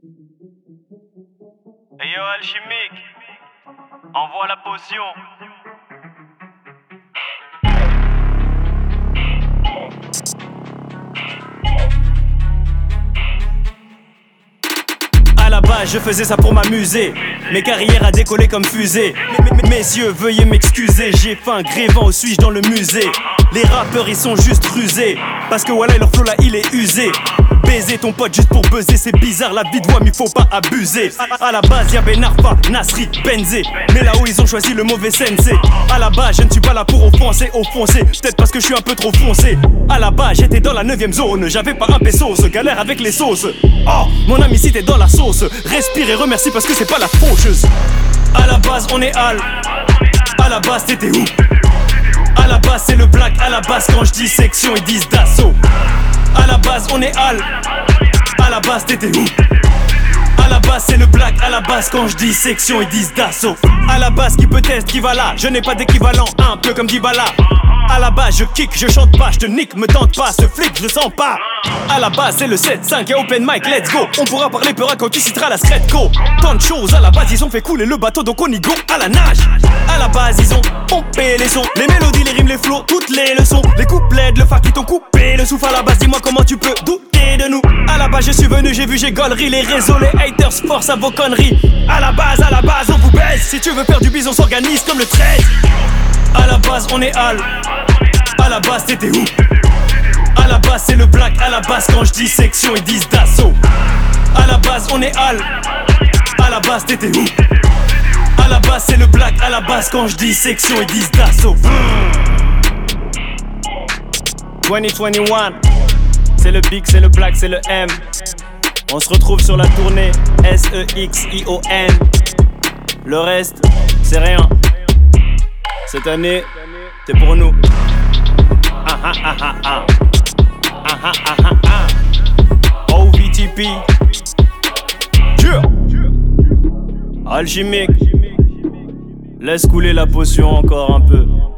Hey yo Alchimique, envoie la potion. À la base je faisais ça pour m'amuser. Mes carrières a décollé comme fusée. Messieurs veuillez m'excuser, j'ai faim, grévant ou suis-je dans le musée. Les rappeurs ils sont juste rusés, parce que voilà leur flow là il est usé. Baiser ton pote juste pour buzzer, c'est bizarre la vie de voix mais faut pas abuser. À la base y'avait Narfa, Nasri, Benzé, mais là où ils ont choisi le mauvais sensei. À la base je ne suis pas là pour offenser, peut-être parce que je suis un peu trop foncé. À la base j'étais dans la 9ème zone, j'avais pas un peso, galère avec les sauces. Oh mon ami si t'es dans la sauce, respire et remercie parce que c'est pas la faucheuse. À la base on est Al, à la base t'étais où? À la base c'est le black, à la base quand je dis section ils disent d'assaut. À la base on est Al, à la base t'étais où? À la base c'est le black, à la base quand je dis section ils disent d'assaut. À la base qui peut être qui va là, je n'ai pas d'équivalent, un peu comme Dybala. À la base je kick, je chante pas, je te nique, me tente pas, ce flic je le sens pas. À la base c'est le 7-5 et open mic, let's go. On pourra parler peur quand tu citeras la Scredco. Tant de choses, à la base ils ont fait couler le bateau donc on y go à la nage. À la base ils ont pompé les sons, les mélodies, les rimes, les flots, toutes les leçons. Les couplets de le fac qui t'ont coupé le souffle. À la base dis-moi comment tu peux douter de nous. À la base je suis venu, j'ai vu, j'ai gaulerie. Les réseaux, les haters, force à vos conneries. À la base on vous baise. Si tu veux faire du bise on s'organise comme le 13. À la base on est Al, à la base t'étais où? À la base c'est le black, à la base quand je dis section ils disent d'assaut. À la base on est Al, à la base t'étais où? À la base c'est le black, à la base quand je dis section ils disent d'assaut. 2021, c'est le big, c'est le black, c'est le M. On se retrouve sur la tournée SEXION. Le reste, c'est rien. Cette année, c'est pour nous. OVTP. Yeah. Alchimique. Laisse couler la potion encore un peu.